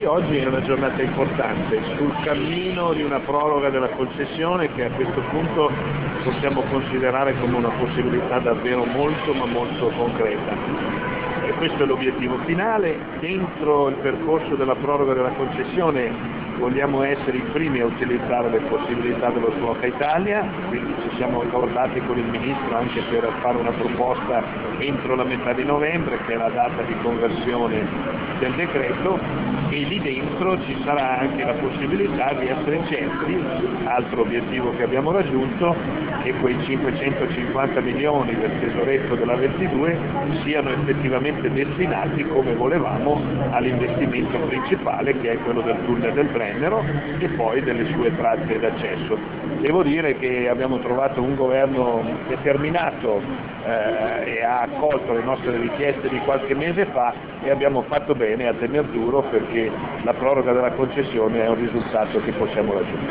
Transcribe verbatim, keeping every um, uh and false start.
Oggi è una giornata importante sul cammino di una proroga della concessione che a questo punto possiamo considerare come una possibilità davvero molto ma molto concreta. E questo è l'obiettivo finale. Dentro il percorso della proroga della concessione vogliamo essere i primi a utilizzare le possibilità dello Sblocca Italia, quindi ci siamo accordati con il Ministro anche per fare una proposta entro la metà di novembre, che è la data di conversione del decreto, e lì dentro ci sarà anche la possibilità di essere certi, altro obiettivo che abbiamo raggiunto, che quei cinquecentocinquanta milioni del tesoretto della ventidue siano effettivamente destinati come volevamo all'investimento principale, che è quello del tunnel del Brennero e poi delle sue tratte d'accesso. Devo dire che abbiamo trovato un governo determinato eh, e ha accolto le nostre richieste di qualche mese fa e abbiamo fatto bene a tener duro perché la proroga della concessione è un risultato che possiamo raggiungere.